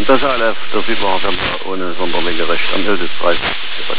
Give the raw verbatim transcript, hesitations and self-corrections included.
Das A L F, das überhaupt ohne sonderliche Recht am Ödespreis.